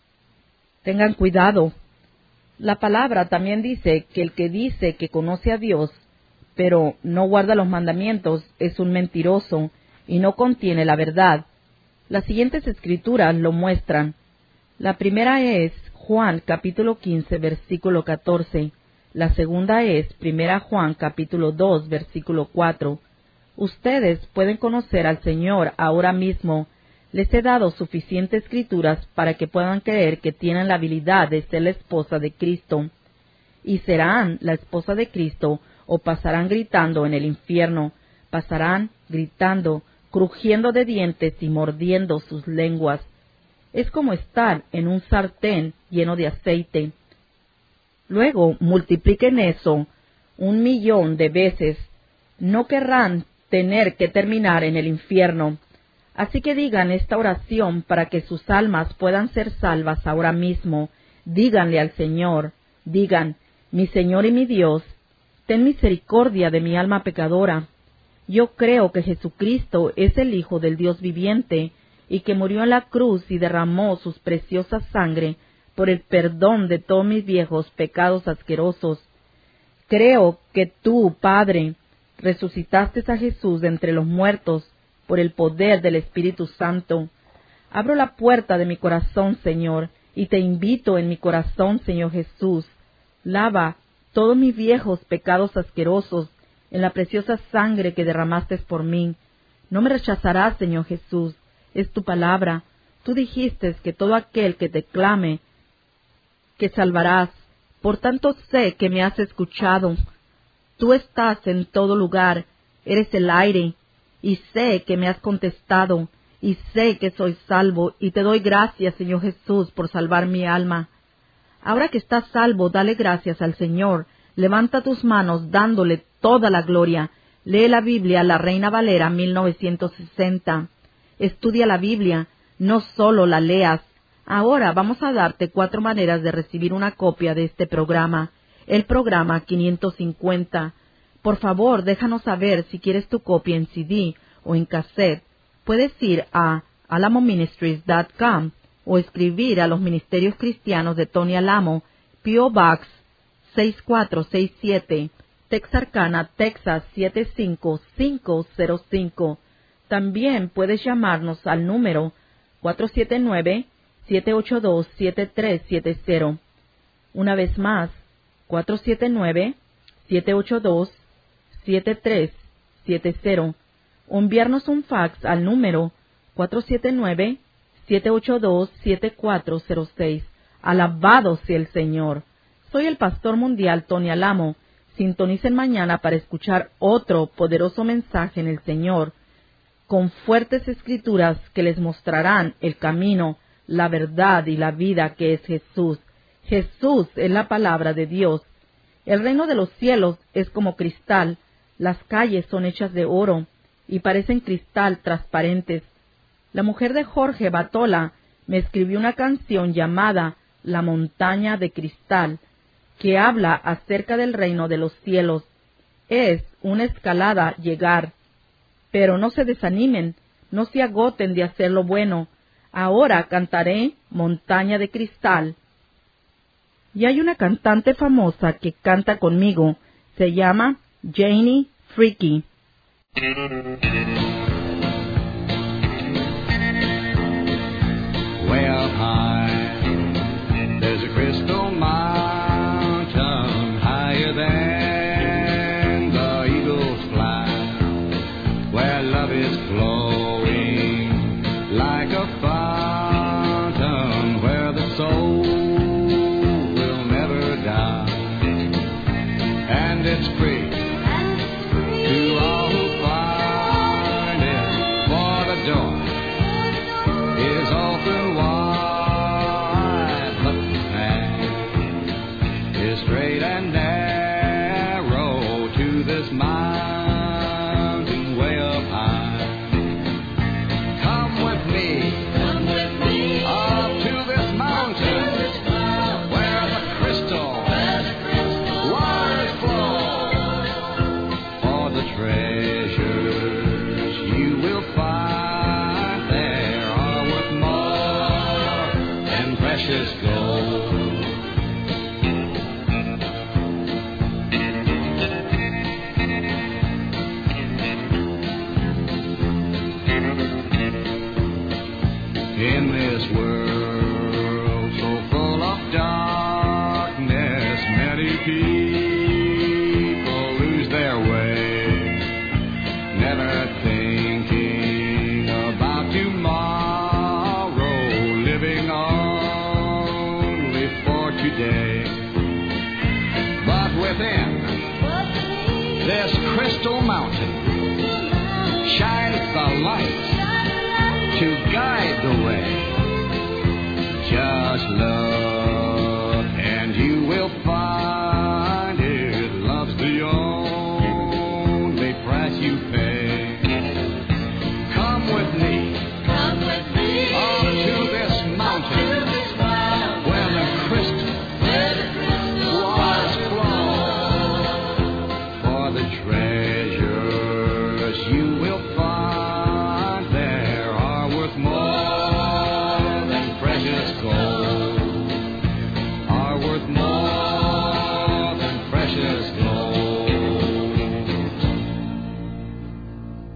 Tengan cuidado. La palabra también dice que el que dice que conoce a Dios, pero no guarda los mandamientos, es un mentiroso y no contiene la verdad. Las siguientes escrituras lo muestran. La primera es Juan capítulo quince, versículo catorce. La segunda es Primera Juan capítulo dos, versículo cuatro. Ustedes pueden conocer al Señor ahora mismo. Les he dado suficientes escrituras para que puedan creer que tienen la habilidad de ser la esposa de Cristo. Y serán la esposa de Cristo o pasarán gritando en el infierno. Pasarán gritando, crujiendo de dientes y mordiendo sus lenguas. Es como estar en un sartén lleno de aceite. Luego multipliquen eso un millón de veces. No querrán tener que terminar en el infierno. Así que digan esta oración para que sus almas puedan ser salvas ahora mismo. Díganle al Señor, digan, mi Señor y mi Dios, ten misericordia de mi alma pecadora. Yo creo que Jesucristo es el Hijo del Dios viviente y que murió en la cruz y derramó su preciosa sangre por el perdón de todos mis viejos pecados asquerosos. Creo que tú, Padre, resucitaste a Jesús de entre los muertos por el poder del Espíritu Santo. Abro la puerta de mi corazón, Señor, y te invito en mi corazón, Señor Jesús. Lava todos mis viejos pecados asquerosos en la preciosa sangre que derramaste por mí. No me rechazarás, Señor Jesús. Es tu palabra. Tú dijiste que todo aquel que te clame, que salvarás. Por tanto sé que me has escuchado. Tú estás en todo lugar, eres el aire, y sé que me has contestado, y sé que soy salvo, y te doy gracias, Señor Jesús, por salvar mi alma. Ahora que estás salvo, dale gracias al Señor. Levanta tus manos dándole toda la gloria. Lee la Biblia, la Reina Valera mil novecientos sesenta. Estudia la Biblia, no solo la leas. Ahora vamos a darte cuatro maneras de recibir una copia de este programa, el programa quinientos cincuenta. Por favor, déjanos saber si quieres tu copia en C D o en cassette. Puedes ir a alamo ministries punto com o escribir a los Ministerios Cristianos de Tony Alamo, P O Box seis cuatro seis siete, Texarkana, Texas siete cinco cinco cero cinco. También puedes llamarnos al número cuatro siete nueve, siete ocho dos, siete tres siete cero. Una vez más, cuatro siete nueve, siete ocho dos, siete tres siete cero. O enviarnos un fax al número cuatro siete nueve, siete ocho dos, siete cuatro cero seis. Alabado sea el Señor. Soy el Pastor Mundial Tony Alamo. Sintonicen mañana para escuchar otro poderoso mensaje en el Señor, con fuertes escrituras que les mostrarán el camino, la verdad y la vida que es Jesús. Jesús es la palabra de Dios. El reino de los cielos es como cristal. Las calles son hechas de oro y parecen cristal transparentes. La mujer de Jorge Batola me escribió una canción llamada La montaña de cristal, que habla acerca del reino de los cielos. Es una escalada llegar. Pero no se desanimen, no se agoten de hacer lo bueno. Ahora cantaré Montaña de Cristal. Y hay una cantante famosa que canta conmigo. Se llama Janie Freaky. Way up high, there's a crystal mountain higher than the eagles fly, where love is flowing like a fountain, where the soul will never die, and it's free to all who find it, for the door is open wide, but the path is straight and narrow to this mountain way up high. Come with me, come with me up to this mountain, where the crystal, where the crystal waters flow, for the treasures you will find there are worth more than precious gold. In this world so full of darkness, many people lose their way, never thinking about tomorrow, living only for today. But within this crystal mountain shines the light to guide the way. Just look and you will find it. Love's the only price you pay.